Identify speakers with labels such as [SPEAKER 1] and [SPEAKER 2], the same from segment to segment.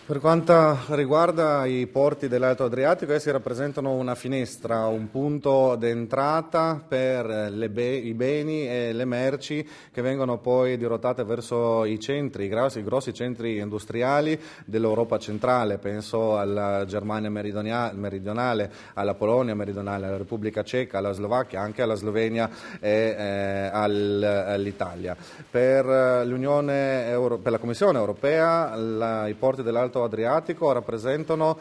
[SPEAKER 1] Per quanto riguarda i porti dell'Alto Adriatico, essi rappresentano una finestra, un punto d'entrata per i beni e le merci che vengono poi dirottate verso i centri, i grossi centri industriali dell'Europa centrale. Penso alla Germania meridionale, alla Polonia meridionale, alla Repubblica Ceca, alla Slovacchia, anche alla Slovenia e all'Italia. Per la Commissione europea i porti dell'Alto Adriatico rappresentano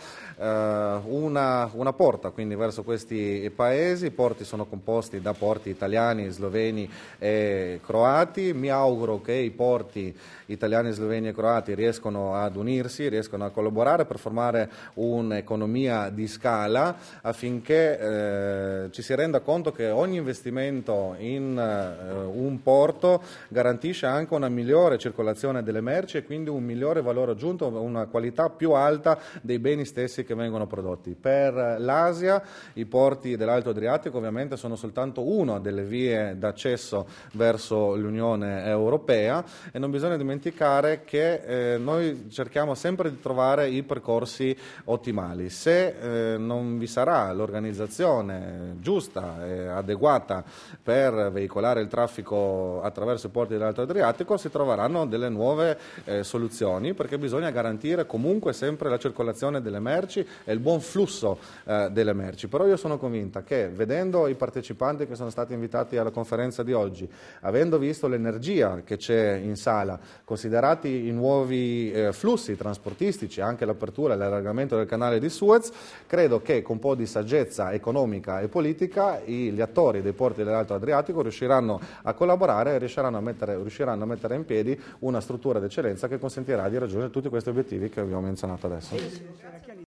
[SPEAKER 1] una porta quindi verso questi paesi. I porti sono composti da porti italiani, sloveni e croati. Mi auguro che i porti italiani, sloveni e croati riescano ad unirsi, riescano a collaborare per formare un'economia di scala affinché ci si renda conto che ogni investimento in un porto garantisce anche una migliore circolazione delle merci e quindi un migliore valore aggiunto, una qualità più alta dei beni stessi che vengono prodotti. Per l'Asia i porti dell'Alto Adriatico ovviamente sono soltanto una delle vie d'accesso verso l'Unione Europea e non bisogna dimenticare che noi cerchiamo sempre di trovare i percorsi ottimali. Se non vi sarà l'organizzazione giusta e adeguata per veicolare il traffico attraverso i porti dell'Alto Adriatico, si troveranno delle nuove soluzioni, perché bisogna garantire comunque sempre la circolazione delle merci e il buon flusso delle merci. Però io sono convinta che, vedendo i partecipanti che sono stati invitati alla conferenza di oggi, avendo visto l'energia che c'è in sala, considerati i nuovi flussi trasportistici, anche l'apertura e l'allargamento del canale di Suez, credo che con un po' di saggezza economica e politica gli attori dei porti dell'Alto Adriatico riusciranno a collaborare e riusciranno a mettere in piedi una struttura d'eccellenza che consentirà di raggiungere tutti questi obiettivi che abbiamo menzionato adesso.